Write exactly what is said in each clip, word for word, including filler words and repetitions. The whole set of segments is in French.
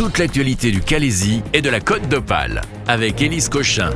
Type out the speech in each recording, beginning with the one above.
toute l'actualité du Calaisis et de la Côte d'Opale avec Élise Cochin.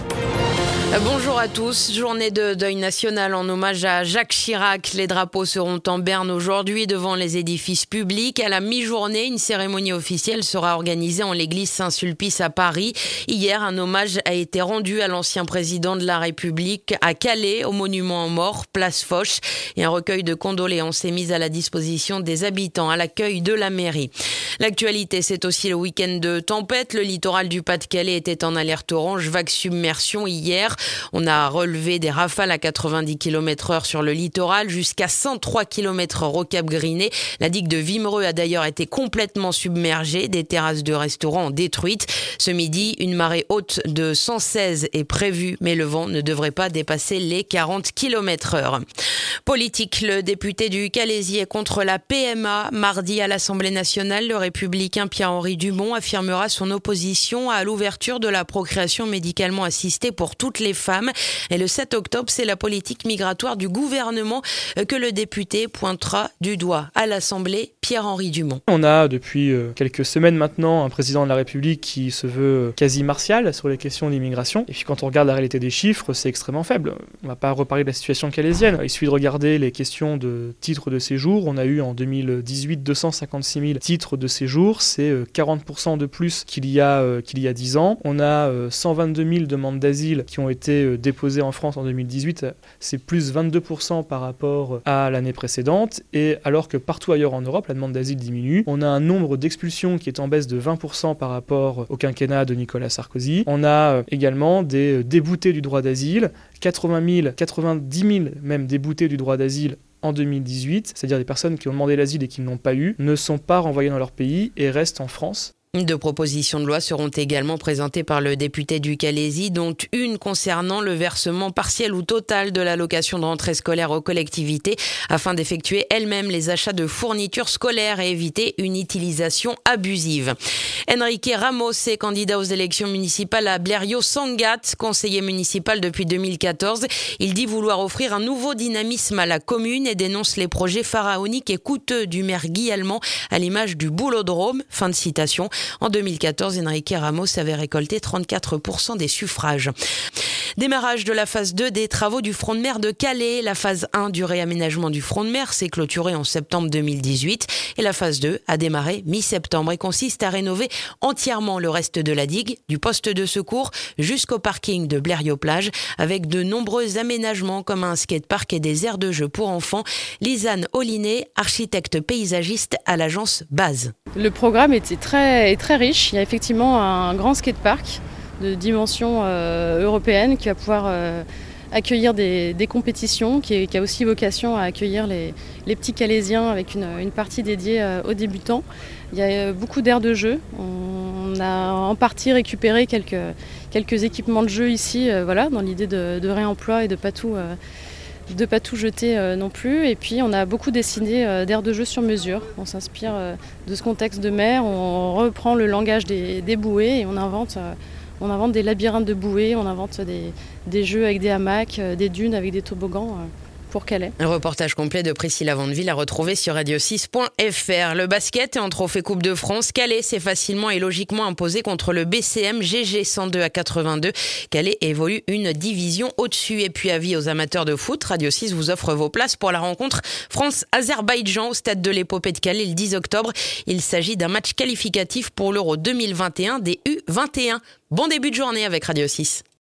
Bonjour à tous. Journée de deuil national en hommage à Jacques Chirac. Les drapeaux seront en berne aujourd'hui devant les édifices publics. À la mi-journée, une cérémonie officielle sera organisée en l'église Saint-Sulpice à Paris. Hier, un hommage a été rendu à l'ancien président de la République à Calais, au monument aux morts, place Foch. Et un recueil de condoléances est mis à la disposition des habitants à l'accueil de la mairie. L'actualité, c'est aussi le week-end de tempête. Le littoral du Pas-de-Calais était en alerte orange, vague submersion hier. On a relevé des rafales à quatre-vingt-dix kilomètres heure sur le littoral, jusqu'à cent trois kilomètres heure au Cap Griné. La digue de Vimereux a d'ailleurs été complètement submergée. Des terrasses de restaurants détruites. Ce midi, une marée haute de cent seize est prévue, mais le vent ne devrait pas dépasser les quarante kilomètres heure. Politique, le député du Calaisis est contre la P M A. Mardi à l'Assemblée nationale, le républicain Pierre-Henri Dumont affirmera son opposition à l'ouverture de la procréation médicalement assistée pour toutes les femmes. Et le sept octobre, c'est la politique migratoire du gouvernement que le député pointera du doigt à l'Assemblée. Pierre-Henri Dumont. On a depuis quelques semaines maintenant un président de la République qui se veut quasi martial sur les questions d'immigration. Et puis quand on regarde la réalité des chiffres, c'est extrêmement faible. On ne va pas reparler de la situation calaisienne. Il suffit de regarder les questions de titres de séjour. On a eu en deux mille dix-huit deux cent cinquante-six mille titres de séjour. C'est quarante pour cent de plus qu'il y a, qu'il y a dix ans. On a cent vingt-deux mille demandes d'asile qui ont été déposées en France en deux mille dix-huit. C'est plus vingt-deux pour cent par rapport à l'année précédente. Et alors que partout ailleurs en Europe, la demande d'asile diminue. On a un nombre d'expulsions qui est en baisse de vingt pour cent par rapport au quinquennat de Nicolas Sarkozy. On a également des déboutés du droit d'asile, quatre-vingt mille, quatre-vingt-dix mille même déboutés du droit d'asile en deux mille dix-huit, c'est-à-dire des personnes qui ont demandé l'asile et qui ne l'ont pas eu, ne sont pas renvoyées dans leur pays et restent en France. Deux propositions de loi seront également présentées par le député du Calaisis, dont une concernant le versement partiel ou total de l'allocation de rentrée scolaire aux collectivités afin d'effectuer elles-mêmes les achats de fournitures scolaires et éviter une utilisation abusive. Enrique Ramos est candidat aux élections municipales à Blériot-Sangatte, conseiller municipal depuis deux mille quatorze. Il dit vouloir offrir un nouveau dynamisme à la commune et dénonce les projets pharaoniques et coûteux du maire Guy Allemand à l'image du boulodrome. Fin de citation. En deux mille quatorze, Enrique Ramos avait récolté trente-quatre pour cent des suffrages. Démarrage de la phase deux des travaux du front de mer de Calais. La phase un du réaménagement du front de mer s'est clôturée en septembre deux mille dix-huit et la phase deux a démarré mi-septembre et consiste à rénover entièrement le reste de la digue, du poste de secours jusqu'au parking de Blériot-Plage avec de nombreux aménagements comme un skatepark et des aires de jeu pour enfants. Lisanne Ollinet, architecte paysagiste à l'agence Base. Le programme était très, très riche. Il y a effectivement un grand skatepark de dimension euh, européenne qui va pouvoir euh, accueillir des, des compétitions, qui, qui a aussi vocation à accueillir les, les petits Calaisiens avec une, une partie dédiée euh, aux débutants. Il y a euh, beaucoup d'aires de jeu. On a en partie récupéré quelques, quelques équipements de jeu ici, euh, voilà, dans l'idée de, de réemploi et de ne pas tout... Euh, de pas tout jeter euh, non plus. Et puis on a beaucoup dessiné euh, d'aires de jeu sur mesure. On s'inspire euh, de ce contexte de mer, on reprend le langage des, des bouées et on invente, euh, on invente des labyrinthes de bouées, on invente des, des jeux avec des hamacs, euh, des dunes avec des toboggans. Euh. Pour Calais. Un reportage complet de Priscilla Vandeville à retrouver sur radio six point f r. Le basket et en trophée Coupe de France, Calais s'est facilement et logiquement imposé contre le B C M G G cent deux à quatre-vingt-deux. Calais évolue une division au-dessus. Et puis avis aux amateurs de foot, Radio six vous offre vos places pour la rencontre France-Azerbaïdjan au stade de l'Épopée de Calais le dix octobre. Il s'agit d'un match qualificatif pour l'Euro deux mille vingt et un des U vingt et un. Bon début de journée avec Radio six.